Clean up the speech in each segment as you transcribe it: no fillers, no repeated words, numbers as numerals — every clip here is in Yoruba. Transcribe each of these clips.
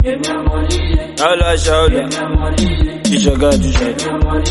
Shaula, shaula. Ishaga, ishaga.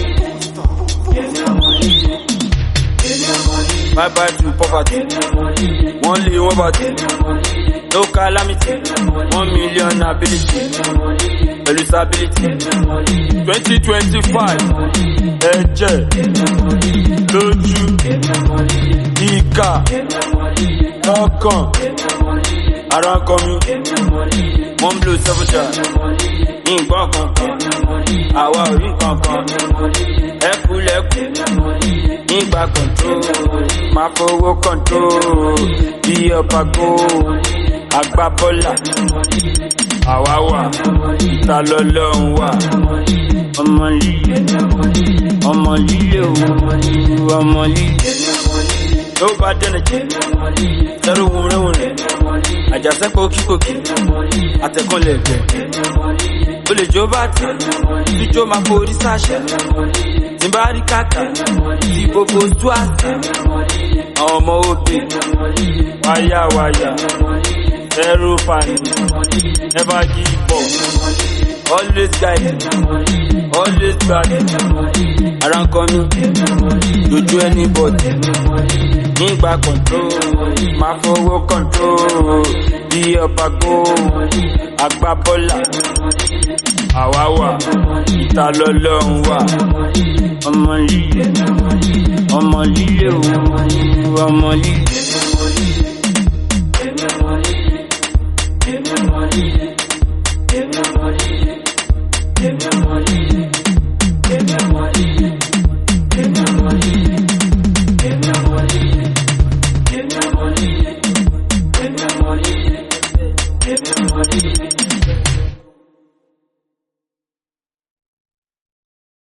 Bye bye to poverty. Only one body. No calamity. 1 million ability. Elusability. 2025. Eje. Loju. Ika. Ọkàn. Arankomi. One blue 7 jar. Nǹkan kankan. Àwa ò rí kankan. Ẹkùlẹ̀kù. Nígbà control. Máa fowó control. Bí ọba go. Àgbà bọ́là. Àwa wà. Ta lọ́lọ́run wà. Ọmọ líle. Ọmọ líle o. Ọmọ líle. Tó bá dẹ́nà jẹ́. Sẹ́rù wúrẹ́wúrẹ́. Àjàsẹ́pọ̀ kíkòkì. Àtẹ̀kọ́lẹ̀ ẹ̀gbẹ́. O lè jó bàtà. Tíjó máa forí sáṣà. Tí bá rí kàkà. Tí gbogbo tú àṣà. Àwọn ọmọ òbí. Wáyà wáyà. Zero fan. Never give up. Always guide. Always guide. Arankomi. Dojú anybody. Nígbà control. Máa fowó control. Bí ọba go. Àgbà bọ́là. Àwa wà. Ta lọ́lọ́run wà. Ọmọ líle. Ọmọ líle o. Ọmọ líle.